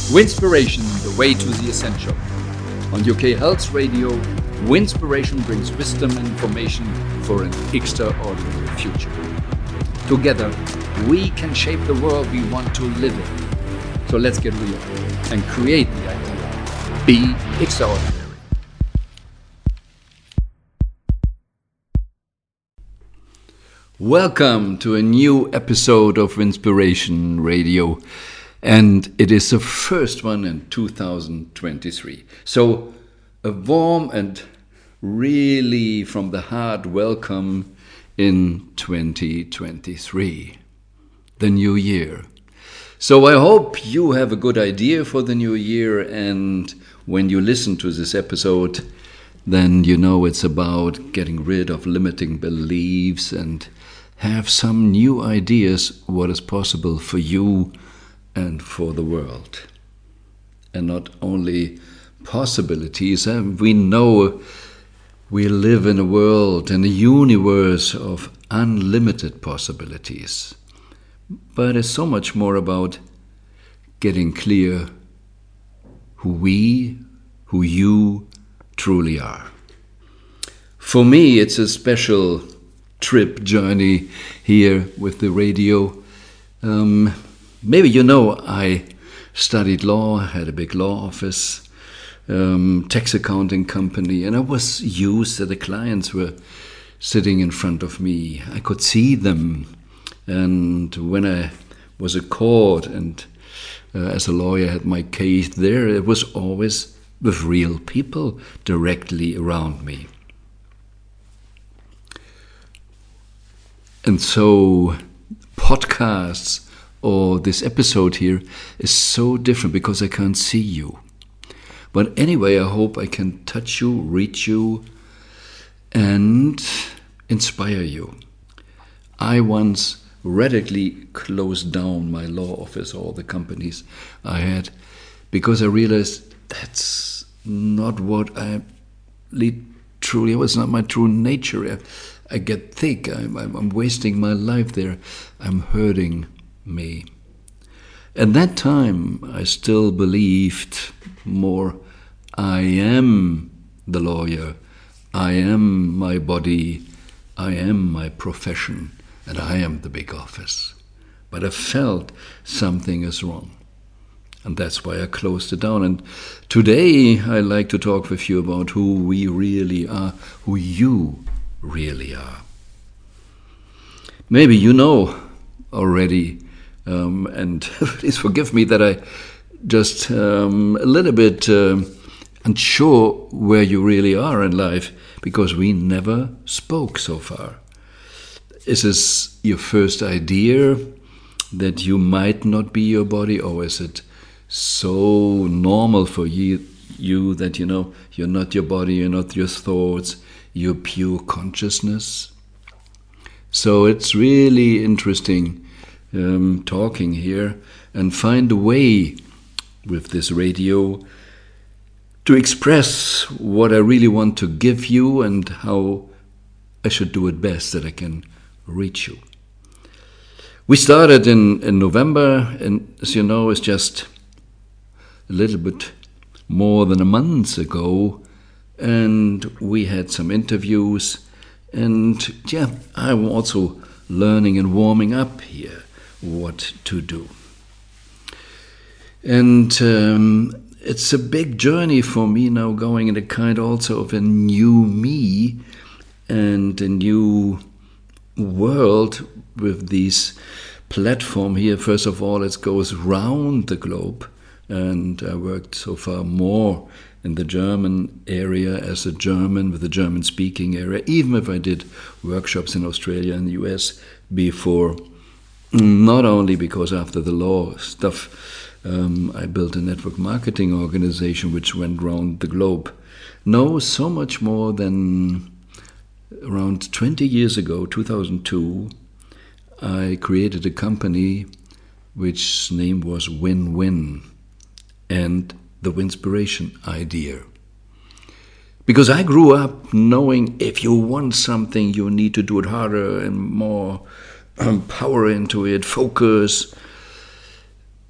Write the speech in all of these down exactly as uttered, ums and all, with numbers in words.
Winspiration, the way to the essential. On U K Health Radio, Winspiration brings wisdom and information for an extraordinary future. Together, we can shape the world we want to live in. So let's get real and create the idea. Be extraordinary. Welcome to a new episode of Winspiration Radio. And it is the first one in two thousand twenty-three. So a warm and really from the heart welcome in twenty twenty-three, the new year. So I hope you have a good idea for the new year, and when you listen to this episode, then you know it's about getting rid of limiting beliefs and have some new ideas what is possible for you and for the world. And not only possibilities, uh, we know we live in a world, in a universe of unlimited possibilities. But it's so much more about getting clear who we, who you truly are. For me, it's a special trip journey here with the radio. Um, Maybe you know I studied law, had a big law office, um, tax accounting company, and I was used that the clients were sitting in front of me. I could see them. And when I was at court and uh, as a lawyer had my case there, it was always with real people directly around me. And so podcasts or this episode here is so different because I can't see you. But anyway, I hope I can touch you, reach you, and inspire you. I once radically closed down my law office, all the companies I had, because I realized that's not what I lead truly. It was not my true nature. I, I get thick. I'm, I'm, I'm wasting my life there. I'm hurting me. At that time, I still believed more, I am the lawyer, I am my body, I am my profession, and I am the big office. But I felt something is wrong. And that's why I closed it down. And today, I like to talk with you about who we really are, who you really are. Maybe you know already. Um, and please forgive me that I just um, a little bit um, unsure where you really are in life, because we never spoke so far. Is this your first idea that you might not be your body, or is it so normal for you, you that you know you're not your body, you're not your thoughts, you're pure consciousness? So it's really interesting Um, talking here and find a way with this radio to express what I really want to give you and how I should do it best that I can reach you. We started in, in November, and as you know, it's just a little bit more than a month ago, and we had some interviews, and yeah, I'm also learning and warming up here what to do. And um, it's a big journey for me now, going in a kind also of a new me and a new world with this platform here. First of all, it goes round the globe, and I worked so far more in the German area as a German with the German-speaking area, even if I did workshops in Australia and the U S before. Not only because after the law stuff, um, I built a network marketing organization which went round the globe. No, so much more than around twenty years ago, two thousand two, I created a company which name was Win-Win, and the Winspiration idea. Because I grew up knowing if you want something, you need to do it harder and more um, power into it, focus.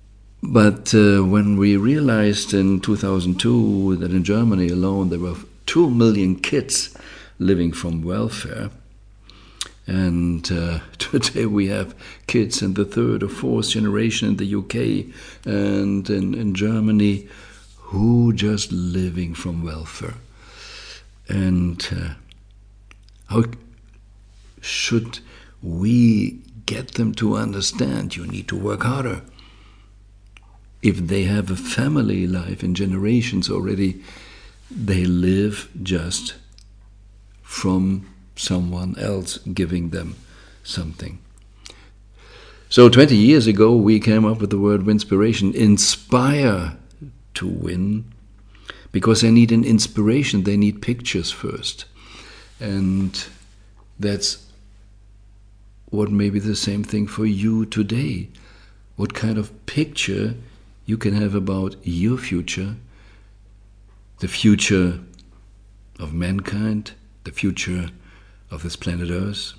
But uh, when we realized in two thousand two that in Germany alone there were two million kids living from welfare, and uh, today we have kids in the third or fourth generation in the U K and in, in Germany who just living from welfare. And uh, how should we get them to understand you need to work harder? If they have a family life in generations already, they live just from someone else giving them something. So twenty years ago we came up with the word winspiration, inspire to win, because they need an inspiration, they need pictures first. And that's what may be the same thing for you today. What kind of picture you can have about your future, the future of mankind, the future of this planet Earth.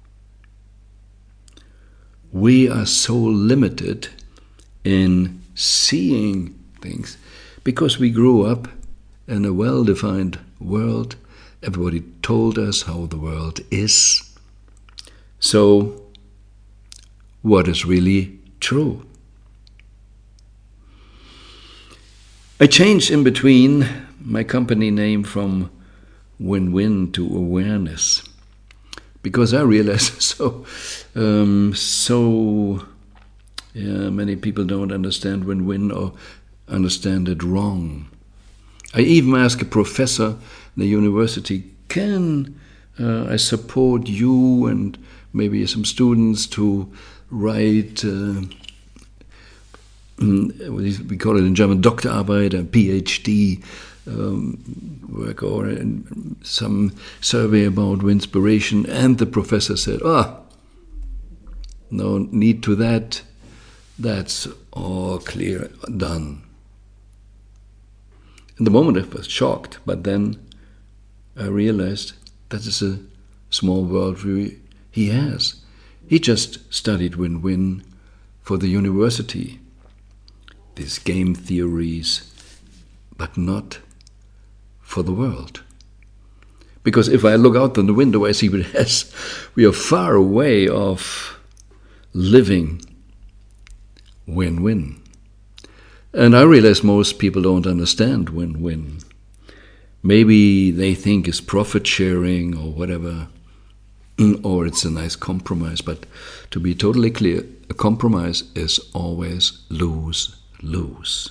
We are so limited in seeing things because we grew up in a well-defined world. Everybody told us how the world is. So, what is really true? I changed in between my company name from Win-Win to Awareness, because I realized so um, so yeah, many people don't understand Win-Win or understand it wrong. I even asked a professor in the university, can uh, I support you and maybe some students to write uh, we call it in German Doktorarbeit, a PhD um, work or some survey about winspiration, and the professor said, ah, no need to that, that's all clear, done. In the moment I was shocked, but then I realized that is a small world he has. He just studied Win-Win for the university, these game theories, but not for the world. Because if I look out the window, I see yes, we are far away of living win-win. And I realize most people don't understand win-win. Maybe they think it's profit sharing or whatever, or it's a nice compromise. But to be totally clear, a compromise is always lose. lose.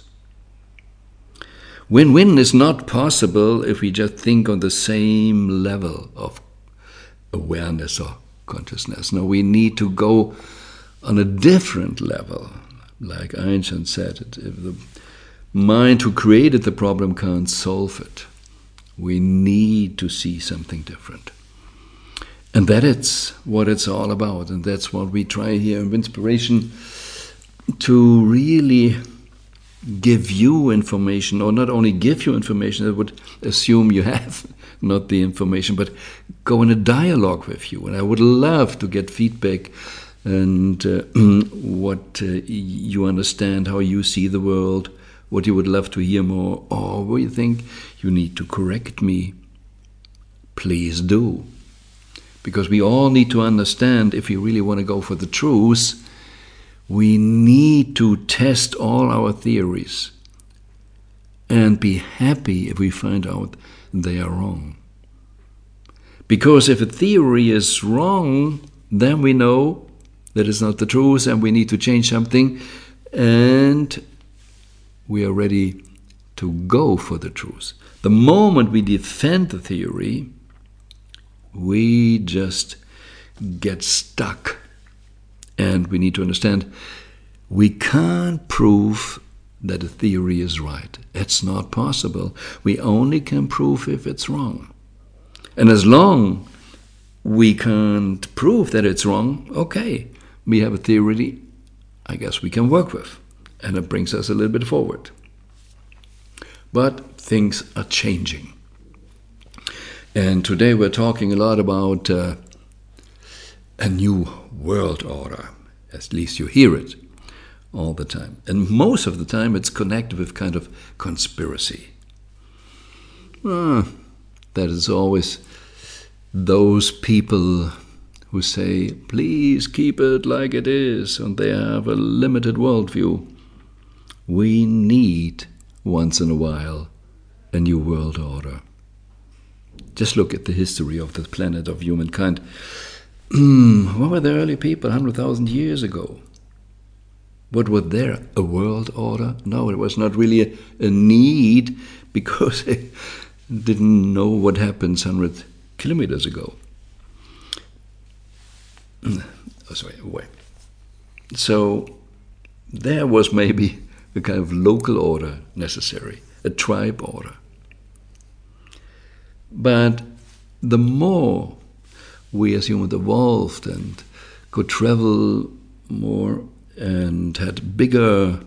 Win-win is not possible if we just think on the same level of awareness or consciousness. No, we need to go on a different level. Like Einstein said, if the mind who created the problem can't solve it, we need to see something different. And that is what it's all about. And that's what we try here in Winspiration, to really give you information, or not only give you information, I would assume you have not the information, but go in a dialogue with you. And I would love to get feedback and uh, what uh, you understand, how you see the world, what you would love to hear more, or what you think you need to correct me. Please do. Because we all need to understand, if we really want to go for the truth, we need to test all our theories and be happy if we find out they are wrong. Because if a theory is wrong, then we know that it's not the truth and we need to change something, and we are ready to go for the truth. The moment we defend the theory, we just get stuck. And we need to understand, we can't prove that a theory is right. It's not possible. We only can prove if it's wrong. And as long we can't prove that it's wrong, okay, we have a theory I guess we can work with. And it brings us a little bit forward. But things are changing. And today we're talking a lot about uh, a new world order. At least you hear it. all the time. And most of the time it's connected with kind of conspiracy. Ah, that is always those people who say, please keep it like it is, and they have a limited worldview. We need, once in a while, a new world order. Just look at the history of the planet, of humankind. What were the early people one hundred thousand years ago? What was there? A world order? No, it was not really a, a need, because they didn't know what happens one hundred kilometers ago. Oh, sorry, wait. So there was maybe a kind of local order necessary, a tribe order. But the more we as humans evolved and could travel more and had bigger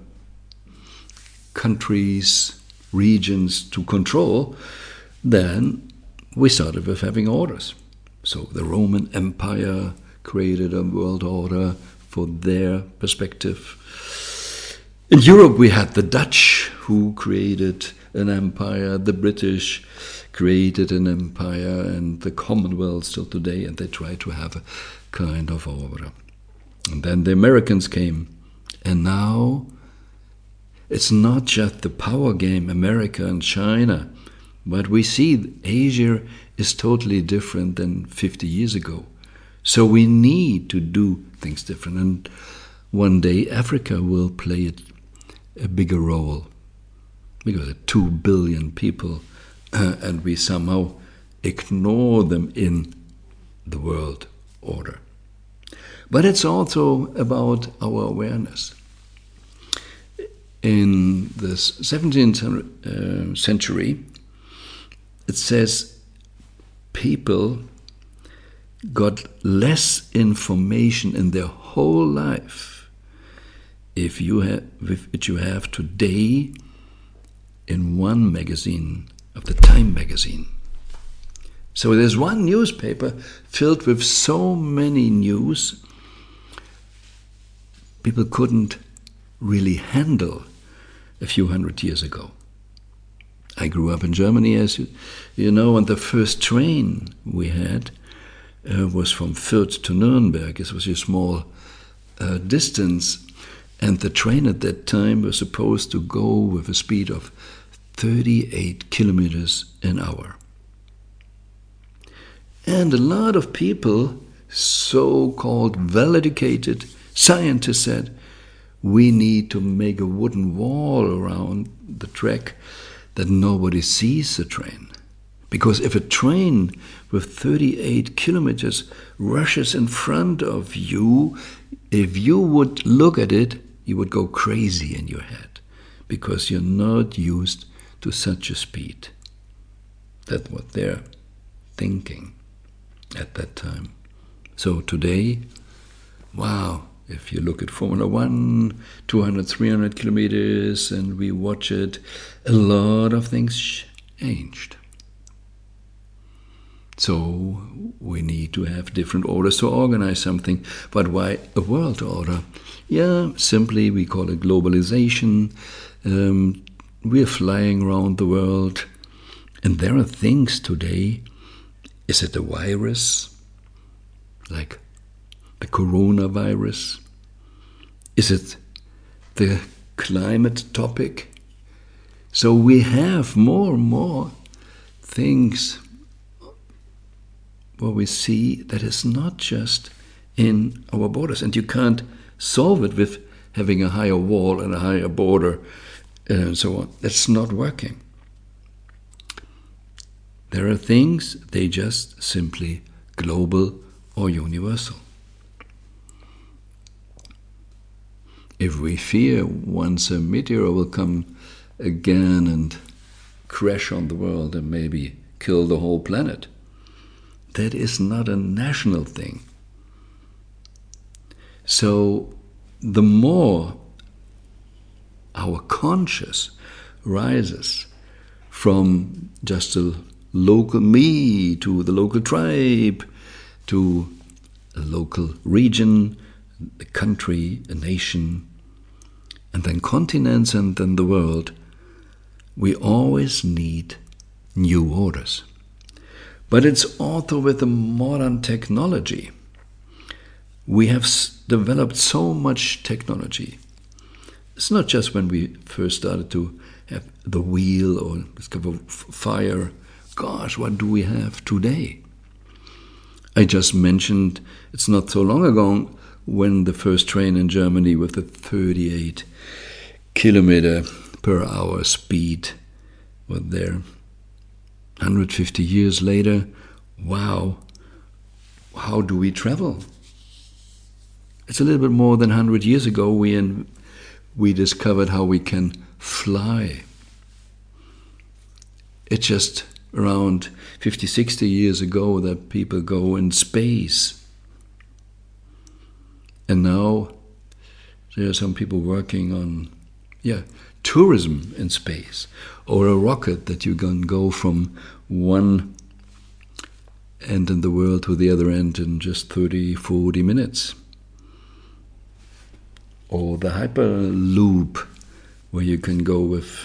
countries, regions to control, then we started with having orders. So the Roman Empire created a world order for their perspective. In Europe we had the Dutch, who created an empire, the British created an empire, and the Commonwealth still today, and they try to have a kind of order. And then the Americans came, and now it's not just the power game, America and China, but we see Asia is totally different than fifty years ago. So we need to do things different, and one day Africa will play a bigger role, because there are two billion people, uh, and we somehow ignore them in the world order. But it's also about our awareness. In the seventeenth uh, century, it says people got less information in their whole life if you have, which you have today in one magazine, of the Time magazine. So there's one newspaper filled with so many news, people couldn't really handle a few hundred years ago. I grew up in Germany, as you, you know, and the first train we had uh, was from Fürth to Nuremberg. It was a small uh, distance, and the train at that time was supposed to go with a speed of thirty-eight kilometers an hour. And a lot of people, so-called well-educated scientists, said, we need to make a wooden wall around the track that nobody sees the train. Because if a train with thirty-eight kilometers rushes in front of you, if you would look at it, you would go crazy in your head, because you're not used to such a speed. That's what they're thinking at that time. So today, wow, if you look at Formula One, two hundred, three hundred kilometers, and we watch it, a lot of things changed. So we need to have different orders to organize something. But why a world order? Yeah, simply we call it globalization. Um, we're flying around the world, and there are things today. Is it a virus, like the coronavirus? Is it the climate topic? So we have more and more things where we see that it's not just in our borders, and you can't solve it with having a higher wall and a higher border and so on. That's not working. There are things, they just simply global or universal. If we fear once a meteor will come again and crash on the world and maybe kill the whole planet, that is not a national thing. So the more our conscious rises from just a local me to the local tribe to a local region, a country, a nation, and then continents and then the world, we always need new orders. But it's also with the modern technology. We have developed so much technology. It's not just when we first started to have the wheel or discover fire. Gosh, what do we have today? I just mentioned it's not so long ago when the first train in Germany with a thirty-eight kilometer per hour speed was there. one hundred fifty years later, wow, how do we travel? It's a little bit more than one hundred years ago we, in, we discovered how we can fly. It's just around fifty, sixty years ago that people go in space. And now there are some people working on yeah, tourism in space, or a rocket that you can go from one end in the world to the other end in just thirty, forty minutes. Or the Hyperloop, where you can go with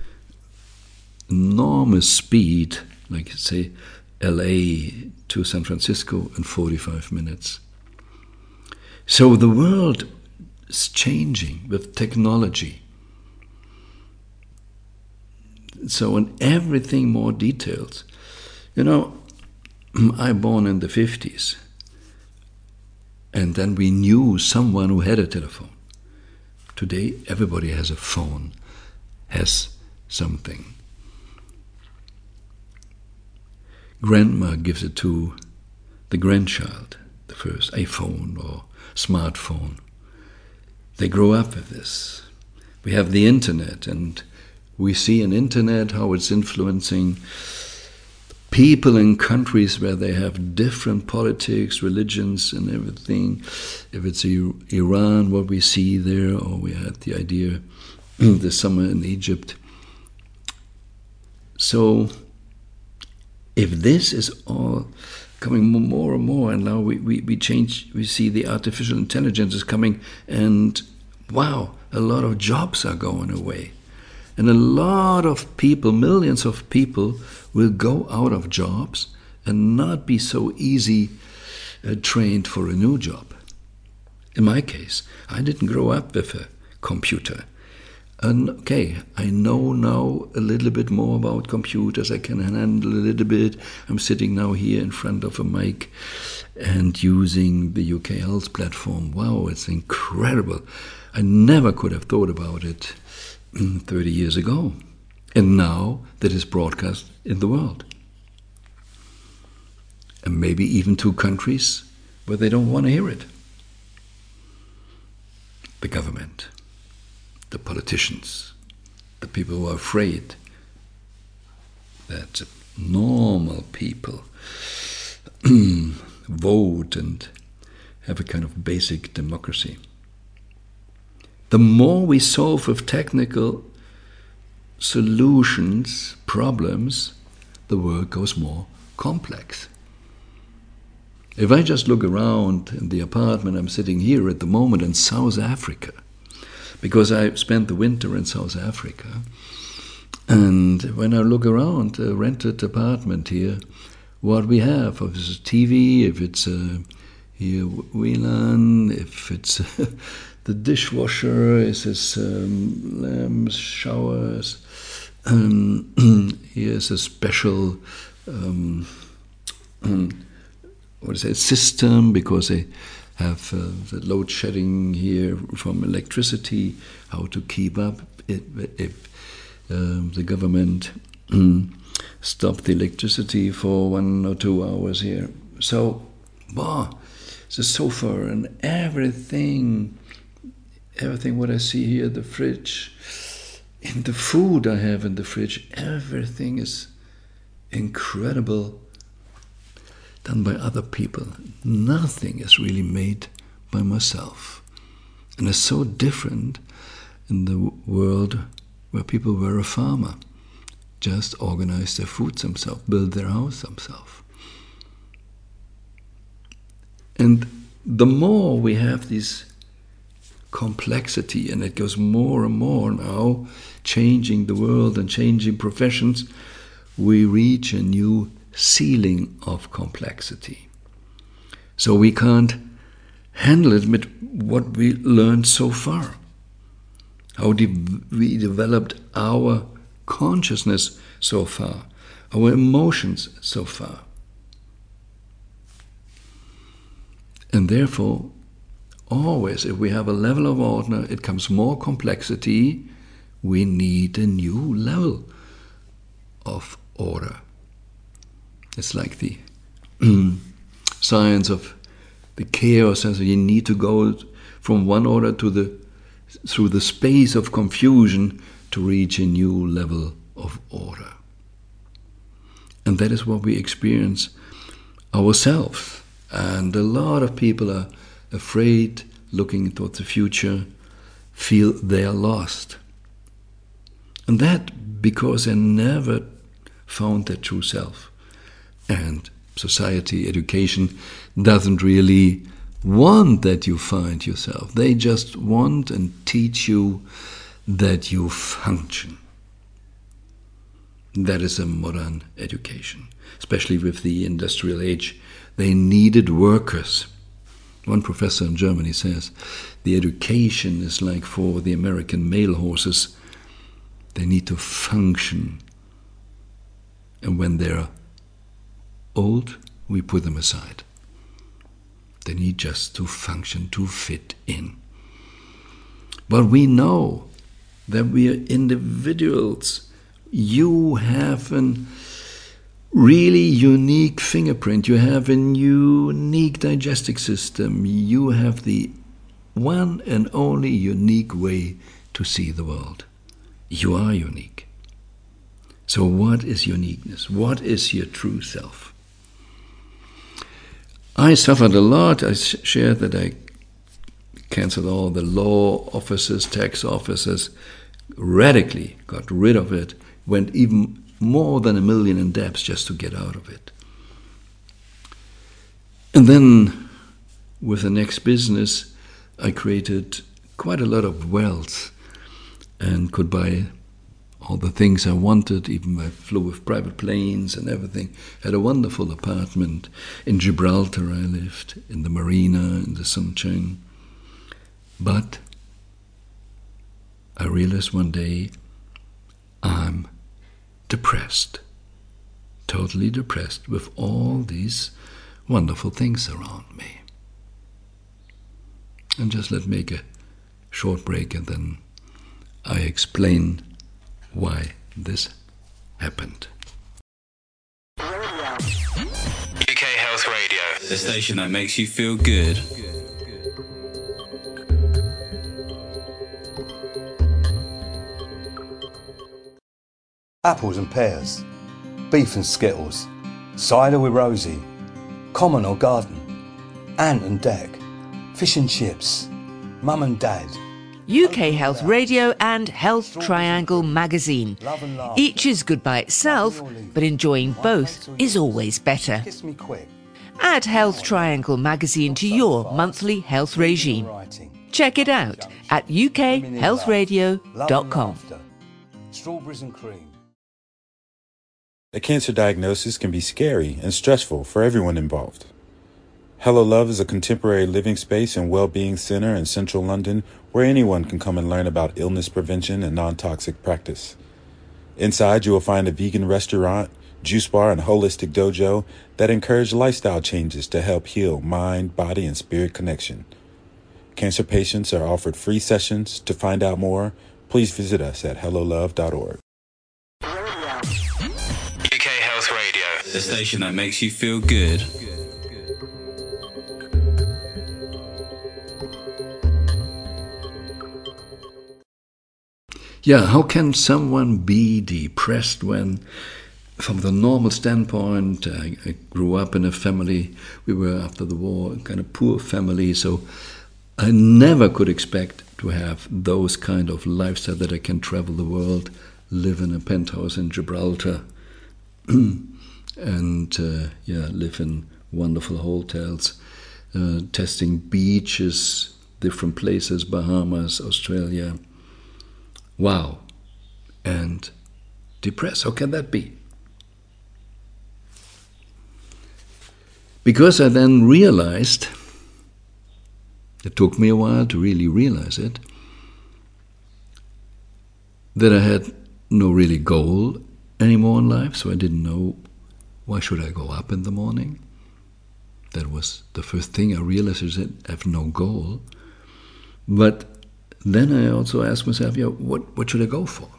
enormous speed, like say L A to San Francisco in forty-five minutes. So the world is changing with technology. So in everything more details. You know, I born in the fifties, and then we knew someone who had a telephone. Today everybody has a phone, has something. Grandma gives it to the grandchild, the first iPhone or smartphone. They grow up with this. We have the internet, and we see in internet how it's influencing people in countries where they have different politics, religions, and everything. If it's Iran, what we see there, or we had the idea this summer in Egypt. So if this is all coming more and more, and now we, we, we change, we see the artificial intelligence is coming, and wow, a lot of jobs are going away. And a lot of people, millions of people, will go out of jobs and not be so easy uh, trained for a new job. In my case, I didn't grow up with a computer. And okay, I know now a little bit more about computers. I can handle a little bit. I'm sitting now here in front of a mic and using the U K Health platform. Wow, it's incredible. I never could have thought about it thirty years ago. And now that is broadcast in the world. And maybe even to countries where they don't want to hear it. The government, the politicians, the people who are afraid that normal people vote and have a kind of basic democracy. The more we solve with technical solutions, problems, the world goes more complex. If I just look around in the apartment, I'm sitting here at the moment in South Africa, because I spent the winter in South Africa. And when I look around a rented apartment here, what we have, if it's a T V, if it's a here W L A N, if it's a, the dishwasher, is this um, lamps, showers. Um, here's a special um, what is it, system, because they have uh, the load shedding here from electricity, how to keep up it, if uh, the government stopped the electricity for one or two hours here. So, wow, the sofa and everything, everything what I see here, the fridge, in the food I have in the fridge, everything is incredible, done by other people. Nothing is really made by myself. And it's so different in the world where people were a farmer, just organize their food themselves, build their house themselves. And the more we have these complexity, and it goes more and more now, changing the world and changing professions, we reach a new ceiling of complexity. So we can't handle it with what we learned so far. How de- we developed our consciousness so far, our emotions so far. And therefore, always, if we have a level of order, it comes more complexity, we need a new level of order. It's like the science of the chaos, as you need to go from one order to the through the space of confusion to reach a new level of order. And that is what we experience ourselves. And a lot of people are afraid, looking towards the future, feel they are lost. And that because they never found their true self. And society, education doesn't really want that you find yourself. They just want and teach you that you function. That is a modern education, especially with the industrial age. They needed workers. One professor in Germany says the education is like for the American mail horses. They need to function. And when they're old, we put them aside. They need just to function, to fit in. But we know that we are individuals. You have a really unique fingerprint. You have a unique digestive system. You have the one and only unique way to see the world. You are unique. So what is uniqueness? What is your true self? I suffered a lot. I shared that I canceled all the law offices, tax offices, radically got rid of it, went even more than a million in debts just to get out of it. And then with the next business, I created quite a lot of wealth and could buy all the things I wanted. Even I flew with private planes and everything. Had a wonderful apartment. In Gibraltar I lived, in the marina, in the sunshine. But I realized one day I'm depressed. Totally depressed with all these wonderful things around me. And just let's make a short break and then I explain why this happened. U K Health Radio, the station that makes you feel good. Apples and pears, beef and skittles, cider with Rosie, common or garden, ant and deck, fish and chips, mum and dad. U K Health Radio and Health Triangle magazine. Each is good by itself, but enjoying both is always better. Kiss me quick. Add Health Triangle magazine to your monthly health regime. Check it out at u k health radio dot com. Strawberries and cream. A cancer diagnosis can be scary and stressful for everyone involved. Hello Love is a contemporary living space and well-being center in central London where anyone can come and learn about illness prevention and non-toxic practice. Inside, you will find a vegan restaurant, juice bar, and holistic dojo that encourage lifestyle changes to help heal mind, body, and spirit connection. Cancer patients are offered free sessions. To find out more, please visit us at hello love dot org. U K Health Radio, the station that makes you feel good. Yeah, how can someone be depressed when, from the normal standpoint, I, I grew up in a family, we were after the war, a kind of poor family, so I never could expect to have those kind of lifestyle that I can travel the world, live in a penthouse in Gibraltar, and uh, yeah, live in wonderful hotels, uh, testing beaches, different places, Bahamas, Australia. Wow. And depressed. How can that be? Because I then realized, it took me a while to really realize it, that I had no really goal anymore in life, so I didn't know why should I go up in the morning. That was the first thing I realized, is that I have no goal. But then I also asked myself, yeah, what, what should I go for?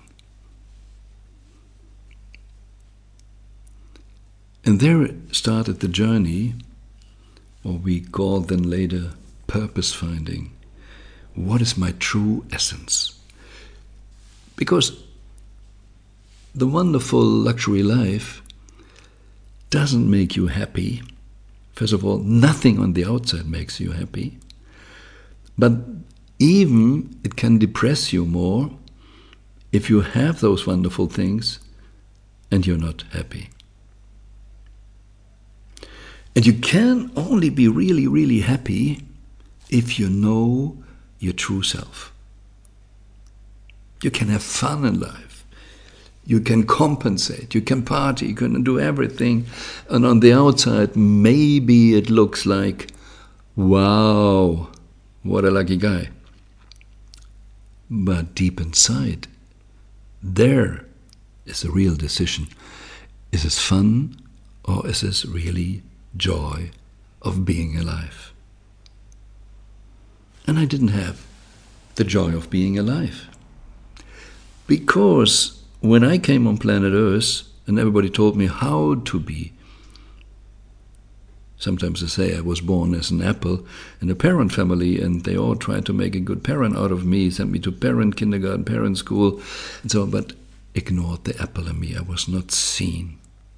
And there started the journey, or we called then later purpose finding. What is my true essence? Because the wonderful luxury life doesn't make you happy. First of all, nothing on the outside makes you happy. But even it can depress you more if you have those wonderful things and you're not happy. And you can only be really, really happy if you know your true self. You can have fun in life. You can compensate. You can party. You can do everything. And on the outside, maybe it looks like, wow, what a lucky guy. But deep inside, there is a real decision. Is this fun, or is this really joy of being alive? And I didn't have the joy of being alive. Because when I came on planet Earth and everybody told me how to be, sometimes they say I was born as an apple in a parent family, and they all tried to make a good parent out of me, sent me to parent kindergarten, parent school, and so on, but ignored the apple in me. I was not seen.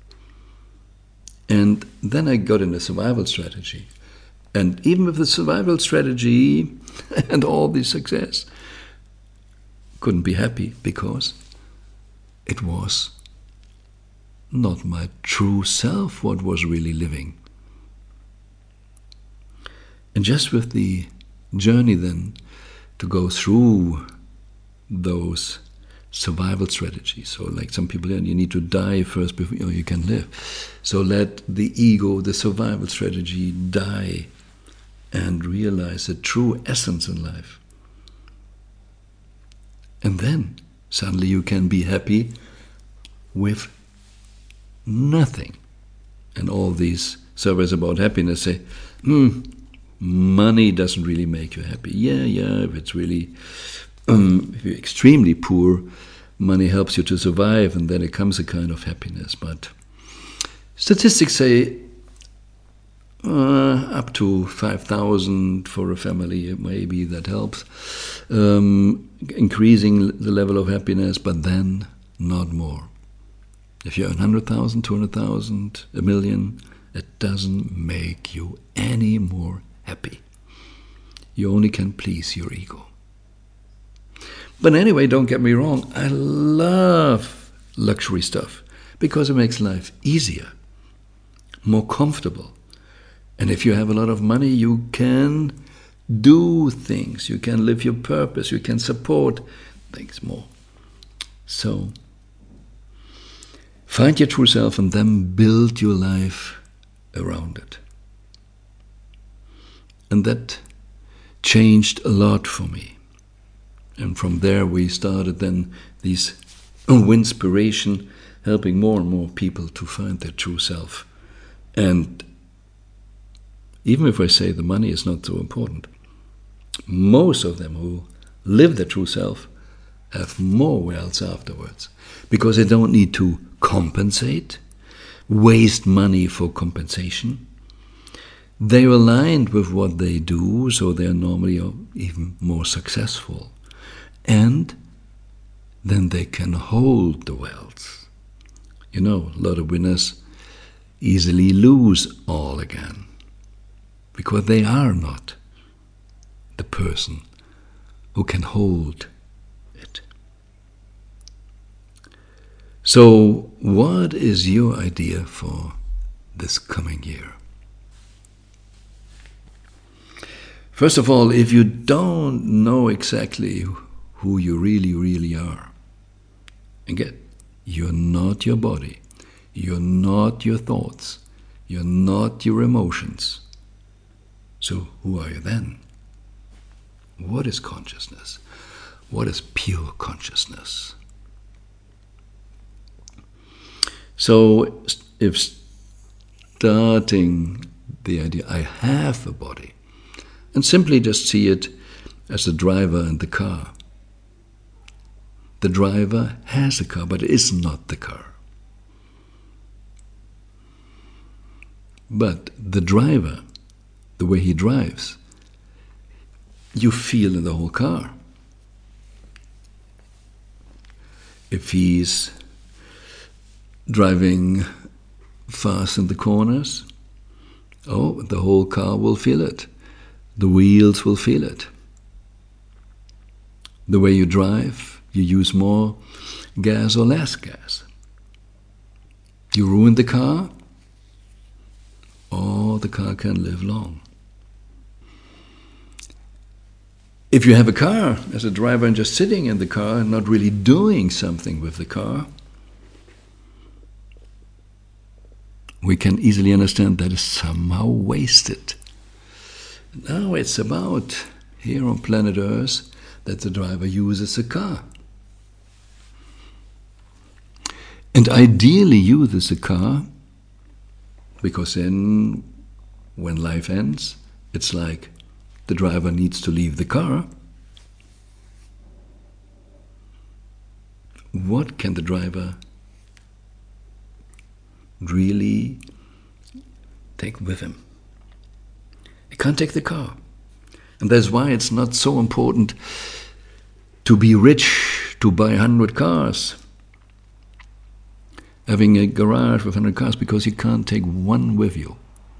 And then I got in a survival strategy. And even with the survival strategy and all the success, couldn't be happy because it was not my true self what was really living. And just with the journey then to go through those survival strategies. So like some people, you need to die first before you can live. So let the ego, the survival strategy, die and realize the true essence in life. And then suddenly you can be happy with nothing. And all these surveys about happiness say, hmm, money doesn't really make you happy. Yeah, yeah, if it's really, um, if you're extremely poor, money helps you to survive, and then it comes a kind of happiness. But statistics say uh, up to five thousand for a family, maybe that helps, um, increasing the level of happiness, but then not more. If you earn one hundred thousand, two hundred thousand, a million, it doesn't make you any more happy. You only can please your ego. But anyway, don't get me wrong, I love luxury stuff because it makes life easier, more comfortable. And if you have a lot of money, you can do things, you can live your purpose, you can support things more. So, find your true self and then build your life around it. And that changed a lot for me. And from there we started then these Winspiration, helping more and more people to find their true self. And even if I say the money is not so important, most of them who live their true self have more wealth afterwards, because they don't need to compensate, waste money for compensation. They're aligned with what they do, so they're normally even more successful. And then they can hold the wealth. You know, a lot of winners easily lose all again, because they are not the person who can hold it. So, what is your idea for this coming year? First of all, if you don't know exactly who you really, really are, again, you're not your body, you're not your thoughts, you're not your emotions. So who are you then? What is consciousness? What is pure consciousness? So if starting the idea, I have a body, and simply just see it as the driver in the car. The driver has a car, but it is not the car. But the driver, the way he drives, you feel in the whole car. If he's driving fast in the corners, oh, the whole car will feel it. The wheels will feel it. The way you drive, you use more gas or less gas. You ruin the car, or the car can live long. If you have a car as a driver and just sitting in the car and not really doing something with the car, we can easily understand that is somehow wasted. Now it's about, here on planet Earth, that the driver uses a car. And ideally uses a car, because then when life ends, it's like the driver needs to leave the car. What can the driver really take with him? He can't take the car. And that's why it's not so important to be rich, to buy a hundred cars, having a garage with a hundred cars, because you can't take one with you.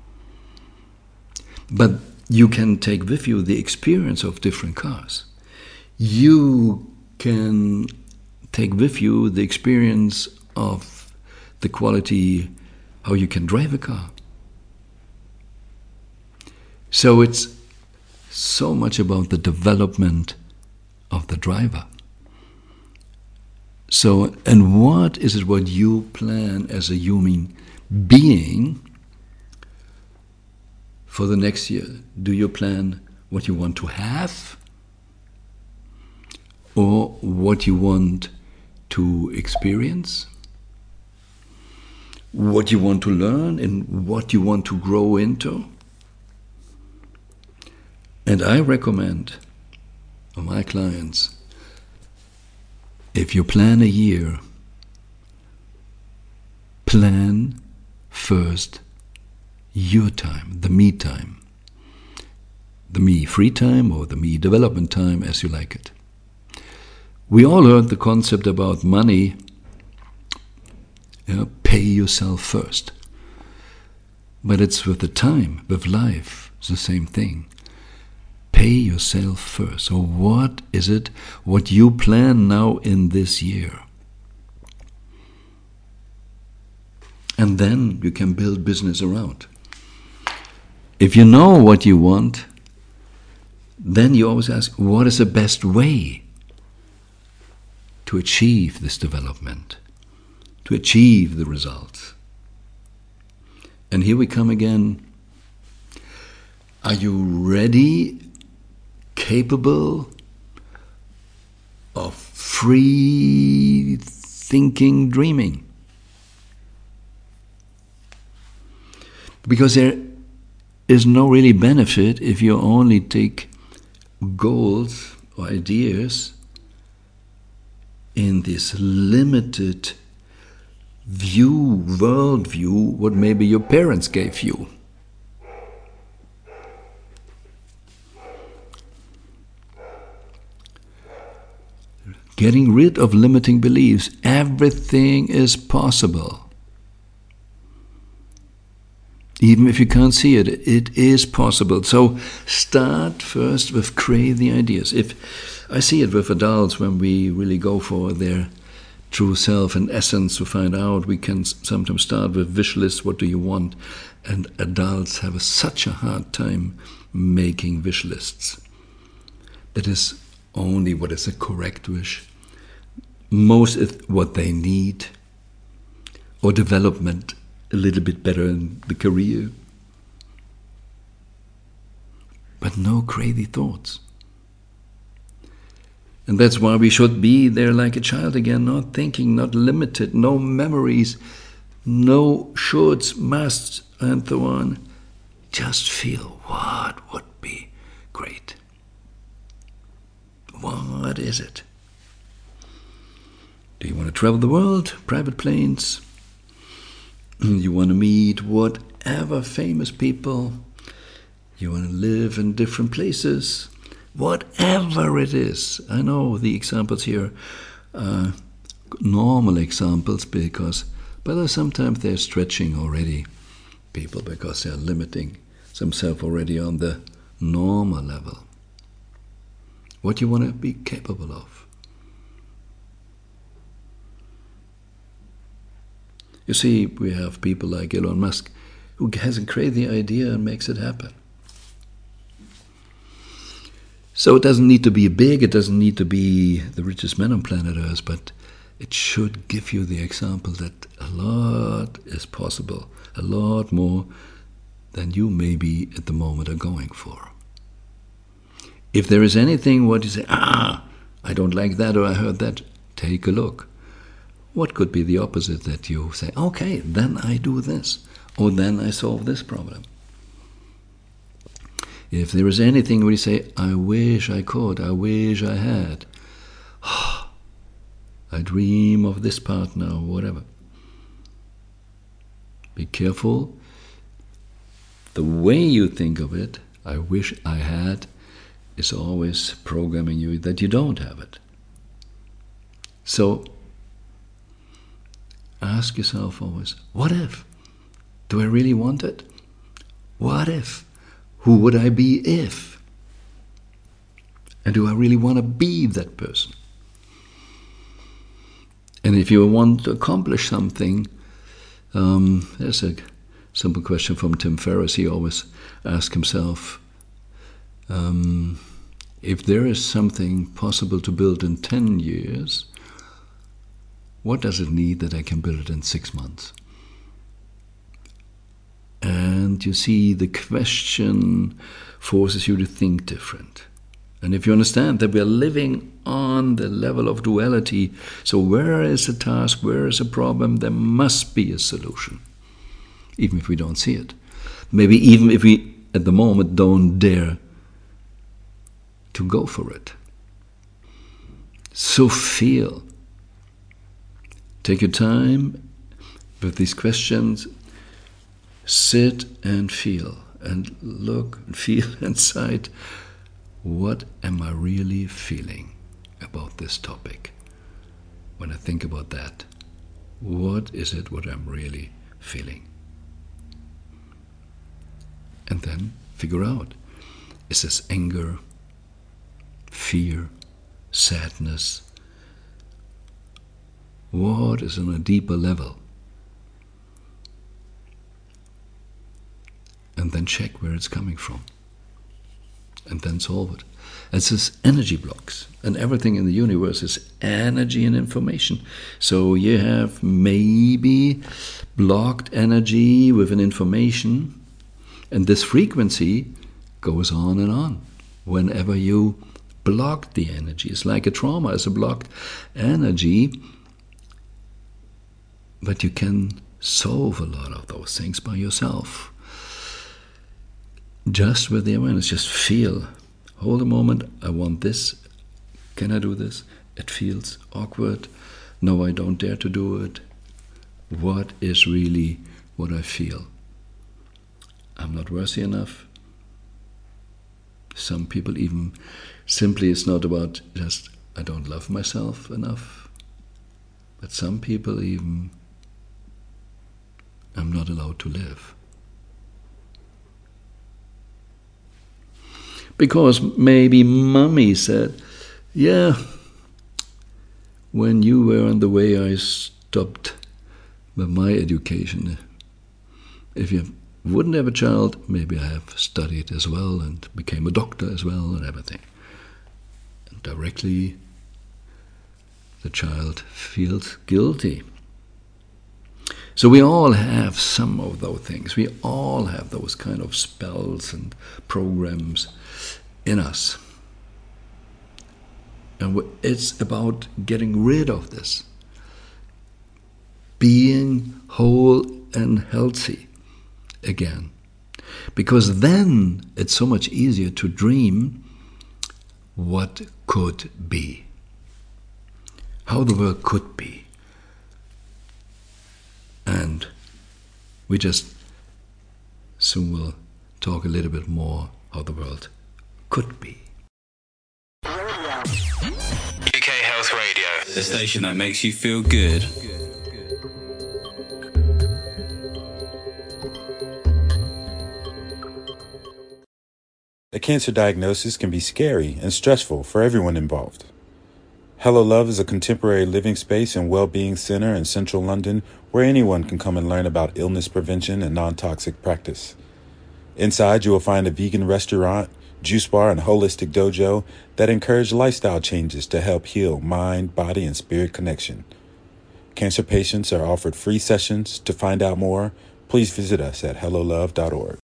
But you can take with you the experience of different cars. You can take with you the experience of the quality, how you can drive a car. So it's so much about the development of the driver. So, and what is it what you plan as a human being for the next year? Do you plan what you want to have, or what you want to experience, what you want to learn, and what you want to grow into? And I recommend for my clients, if you plan a year, plan first your time, the me time, the me free time or the me development time, as you like it. We all heard the concept about money, you know, pay yourself first. But it's with the time, with life, it's the same thing. Pay yourself first. So what is it, what you plan now in this year? And then you can build business around. If you know what you want, then you always ask, what is the best way to achieve this development, to achieve the results? And here we come again. Are you ready, capable of free thinking, dreaming? Because there is no really benefit if you only take goals or ideas in this limited view, world view, what maybe your parents gave you. Getting rid of limiting beliefs. Everything is possible. Even if you can't see it, it is possible. So start first with create the ideas. If I see it with adults, when we really go for their true self and essence to find out, we can sometimes start with wish lists, what do you want? And adults have a, such a hard time making wish lists. That is only what is a correct wish. Most is what they need, or development a little bit better in the career. But no crazy thoughts. And that's why we should be there like a child again, not thinking, not limited, no memories, no shoulds, musts, and so on. Just feel what would be great. What is it? Do you want to travel the world? Private planes? You want to meet whatever famous people? You want to live in different places? Whatever it is. I know the examples here are normal examples because, but sometimes they're stretching already people because they're limiting themselves already on the normal level. What you want to be capable of. You see, we have people like Elon Musk who has a crazy idea and makes it happen. So it doesn't need to be big, it doesn't need to be the richest man on planet Earth, but it should give you the example that a lot is possible, a lot more than you maybe at the moment are going for. If there is anything what you say, ah, I don't like that or I heard that, take a look. What could be the opposite that you say, okay, then I do this, or then I solve this problem? If there is anything where you say, I wish I could, I wish I had, I dream of this partner or whatever. Be careful. The way you think of it, I wish I had, is always programming you that you don't have it. So ask yourself always, what if? Do I really want it? What if? Who would I be if? And do I really want to be that person? And if you want to accomplish something, um, there's a simple question from Tim Ferriss. He always asks himself, um, if there is something possible to build in ten years, what does it need that I can build it in six months? And you see, the question forces you to think different. And if you understand that we are living on the level of duality, so where is a task, where is a problem, there must be a solution, even if we don't see it. Maybe even if we, at the moment, don't dare to go for it. So feel. Take your time with these questions. Sit and feel and look and feel inside. What am I really feeling about this topic? When I think about that, what is it what I'm really feeling? And then figure out, is this anger, fear, sadness? What is on a deeper level? And then check where it's coming from. And then solve it. It's this energy blocks. And everything in the universe is energy and information. So you have maybe blocked energy with an information. And this frequency goes on and on. Whenever you block the energy. It's like a trauma. It's a blocked energy. But you can solve a lot of those things by yourself. Just with the awareness, just feel. Hold a moment, I want this. Can I do this? It feels awkward. No, I don't dare to do it. What is really what I feel? I'm not worthy enough. Some people even, simply it's not about just, I don't love myself enough. But some people even, I'm not allowed to live. Because maybe mommy said, yeah, when you were on the way I stopped with my education. If you wouldn't have a child, maybe I have studied as well and became a doctor as well and everything. And directly the child feels guilty. So we all have some of those things. We all have those kind of spells and programs in us. And it's about getting rid of this. Being whole and healthy again. Because then it's so much easier to dream what could be. How the world could be. And we just soon will talk a little bit more how the world could be. U K Health Radio, the station that makes you feel good. A cancer diagnosis can be scary and stressful for everyone involved. Hello Love is a contemporary living space and well-being center in central London where anyone can come and learn about illness prevention and non-toxic practice. Inside, you will find a vegan restaurant, juice bar, and holistic dojo that encourage lifestyle changes to help heal mind, body, and spirit connection. Cancer patients are offered free sessions. To find out more, please visit us at hello love dot org.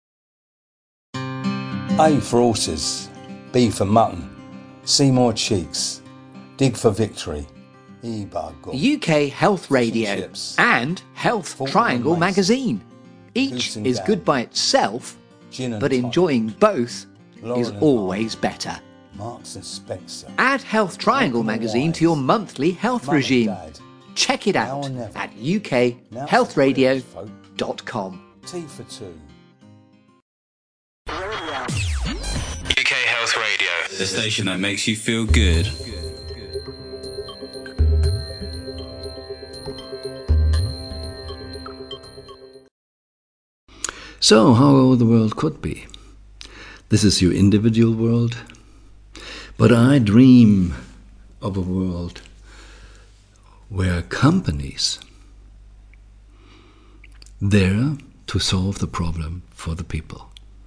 A for horses, B for mutton, C more cheeks, dig for victory, E bug. U K Health Radio Chips. and Health Fortnum Triangle Mason. magazine. Each Goose and is Gang. good by itself, Gin and but tonic, enjoying both Lauren is and always better. Marks and Spencer. Add Health Triangle Malcolm and magazine to Wise. your monthly health Mum and regime. Dad. Check it Now out or never. at u k Now health for radio folk. dot com. T for two. U K Health Radio, the station that makes you feel good. So, how the world could be. This is your individual world, but I dream of a world where companies there to solve the problem for the people.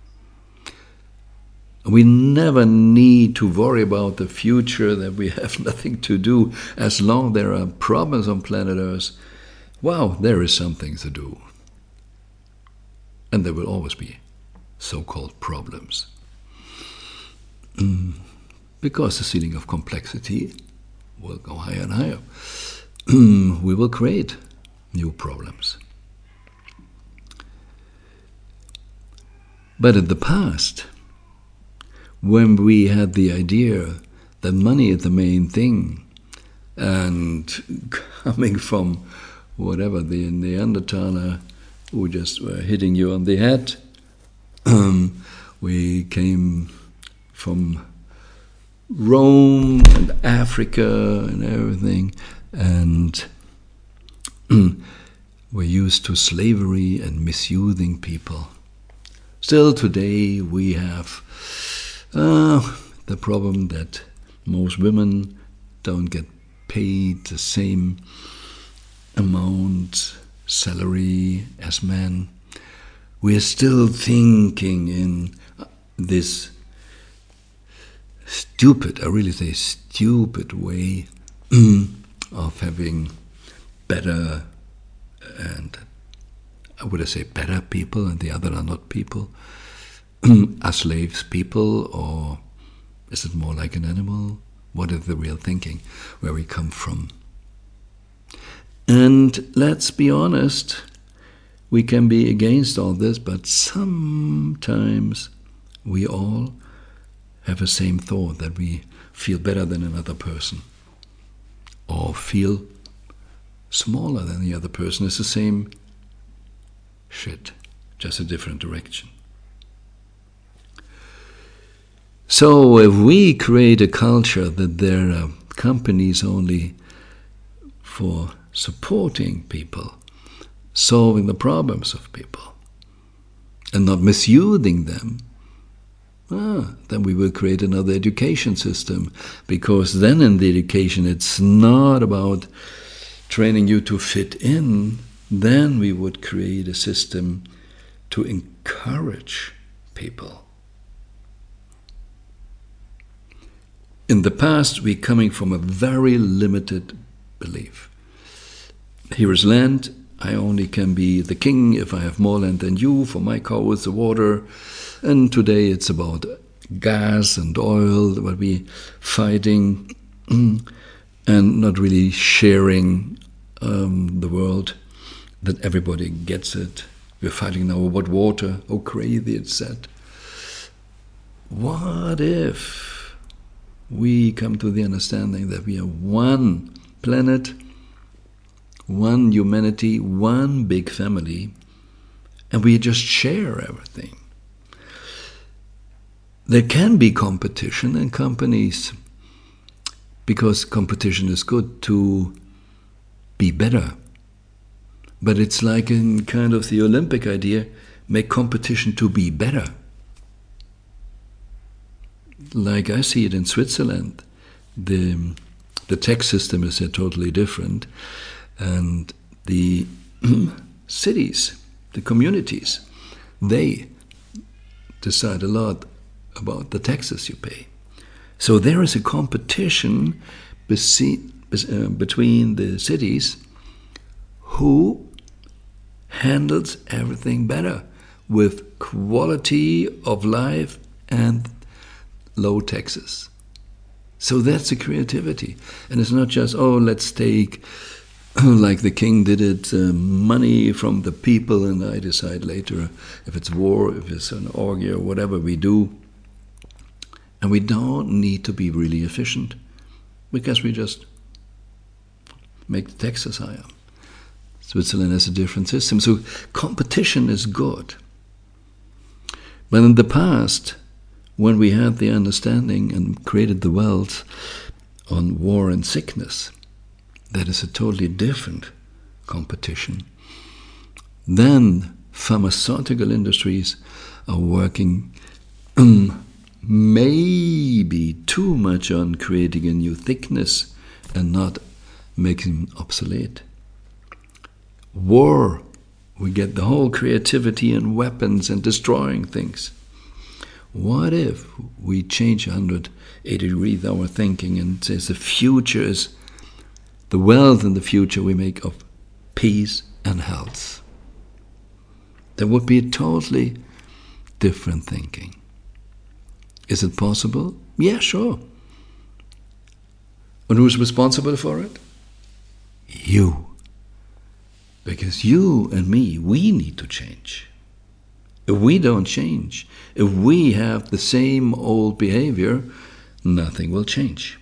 We never need to worry about the future, that we have nothing to do. As long as there are problems on planet Earth, wow, there is something to do. And there will always be so-called problems. Mm. Because the ceiling of complexity will go higher and higher. We will create new problems. But in the past, when we had the idea that money is the main thing, and coming from whatever, the Neanderthaler who just were hitting you on the head, um, we came from Rome and Africa and everything, and we're used to slavery and misusing people. Still today we have uh, the problem that most women don't get paid the same amount salary as men. We are still thinking in this stupid, I really say stupid way of having better, and would I say better people and the other are not people? Are slaves people, or is it more like an animal? What is the real thinking, where we come from? And let's be honest, we can be against all this, but sometimes we all have the same thought, that we feel better than another person, or feel smaller than the other person. It's the same shit, just a different direction. So if we create a culture that there are companies only for supporting people, solving the problems of people, and not misusing them, ah, then we will create another education system, because then in the education it's not about training you to fit in. Then we would create a system to encourage people. In the past, we're coming from a very limited belief. Here is land. I only can be the king if I have more land than you. For my cows, the water. And today it's about gas and oil that we're fighting and not really sharing um, the world, that everybody gets it. We're fighting now about water. Oh, crazy, it's said. What if we come to the understanding that we are one planet, one humanity, one big family, and we just share everything? There can be competition in companies, because competition is good to be better. But it's like in kind of the Olympic idea, make competition to be better. Like I see it in Switzerland, the the tax system is uh, totally different, and the cities, the communities, they decide a lot about the taxes you pay. So there is a competition bese- uh, between the cities who handles everything better with quality of life and low taxes. So that's the creativity. And it's not just, oh, let's take, like the king did it, uh, money from the people, and I decide later if it's war, if it's an orgy or whatever we do. And we don't need to be really efficient, because we just make the taxes higher. Switzerland has a different system. So competition is good. But in the past, when we had the understanding and created the wealth on war and sickness, that is a totally different competition. Then pharmaceutical industries are working um, maybe too much on creating a new thickness and not making obsolete. War, we get the whole creativity and weapons and destroying things. What if we change one hundred eighty degrees our thinking and says the future is, the wealth in the future we make of peace and health? There would be a totally different thinking. Is it possible? Yeah, sure. And who's responsible for it? You. Because you and me, we need to change. If we don't change, if we have the same old behavior, nothing will change.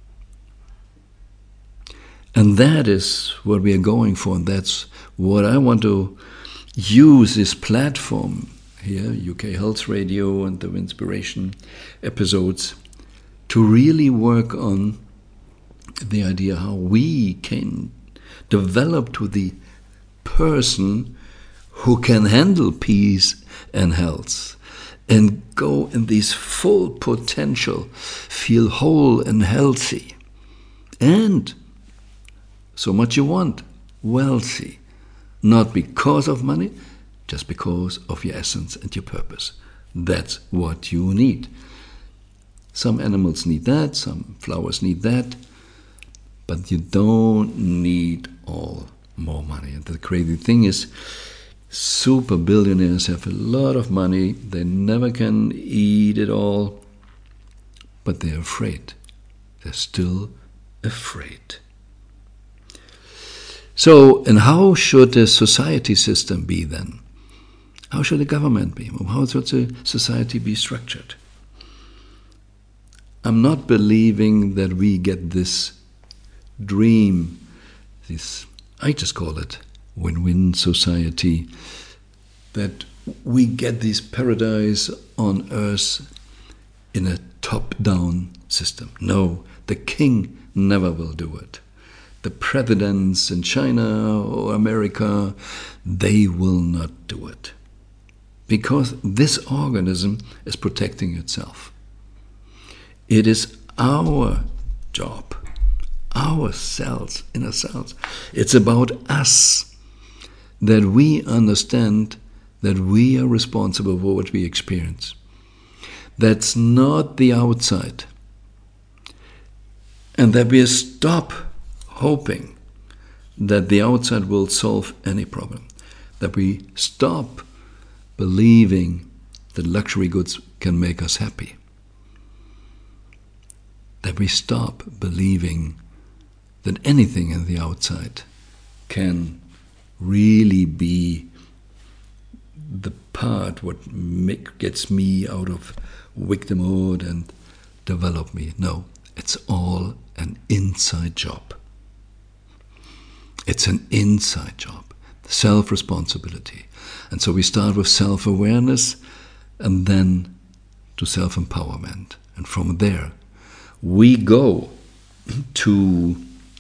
And that is what we are going for, and that's what I want to use this platform here, U K Health Radio and the Inspiration episodes, to really work on the idea how we can develop to the person who can handle peace and health and go in this full potential, feel whole and healthy, and so much you want, wealthy, not because of money, just because of your essence and your purpose. That's what you need. Some animals need that, some flowers need that, but you don't need all more money. And the crazy thing is, super billionaires have a lot of money, they never can eat it all, but they're afraid. They're still afraid. So, and how should the society system be then? How should the government be? How should the society be structured? I'm not believing that we get this dream, this, I just call it win-win society, that we get this paradise on earth in a top-down system. No, the king never will do it. The presidents in China or America, they will not do it. Because this organism is protecting itself. It is our job, our cells, inner cells. It's about us, that we understand that we are responsible for what we experience. That's not the outside. And that we stop hoping that the outside will solve any problem. That we stop believing that luxury goods can make us happy. That we stop believing that anything in the outside can really be the part what make, gets me out of victimhood and develop me. No, it's all an inside job. It's an inside job, self-responsibility. And so we start with self-awareness and then to self-empowerment. And from there, we go to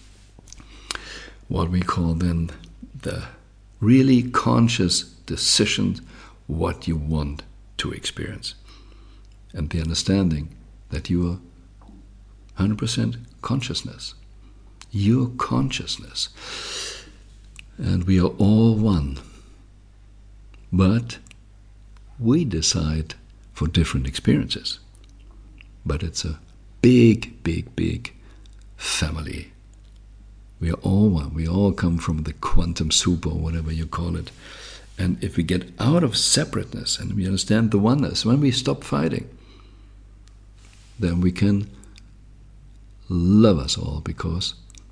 what we call then the really conscious decision what you want to experience. And the understanding that you are one hundred percent consciousness. Your consciousness. And we are all one. But we decide for different experiences. But it's a big, big, big family. We are all one. We all come from the quantum soup or whatever you call it. And if we get out of separateness and we understand the oneness, when we stop fighting, then we can love us all, because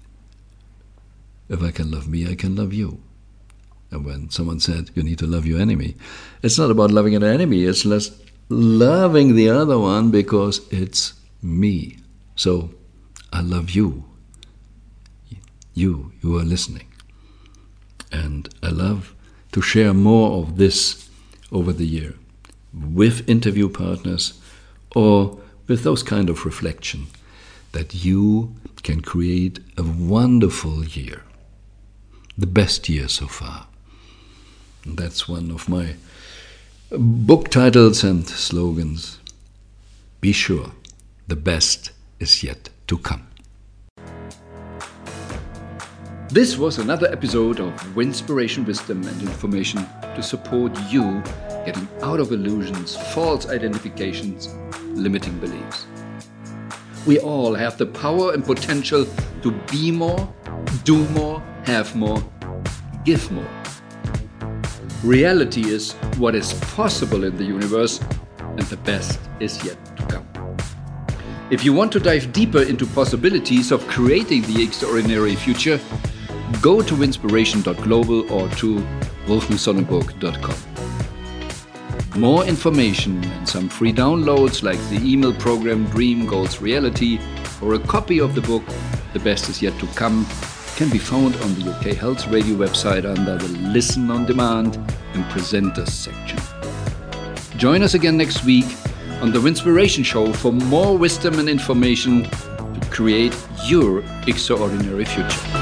if I can love me, I can love you. And when someone said you need to love your enemy, it's not about loving an enemy, it's less loving the other one because it's me. So I love you. You, you are listening. And I love to share more of this over the year with interview partners or with those kind of reflection that you can create a wonderful year, the best year so far. And that's one of my book titles and slogans. Be sure the best is yet to come. This was another episode of Winspiration, Wisdom and Information to support you getting out of illusions, false identifications, limiting beliefs. We all have the power and potential to be more, do more, have more, give more. Reality is what is possible in the universe, and the best is yet to come. If you want to dive deeper into possibilities of creating the extraordinary future, go to winspiration dot global or to wolfgang sonnenburg dot com. More information and some free downloads like the email program Dream Goals Reality or a copy of the book The Best Is Yet to Come can be found on the U K Health Radio website under the Listen on Demand and Presenters section. Join us again next week on the Winspiration Show for more wisdom and information to create your extraordinary future.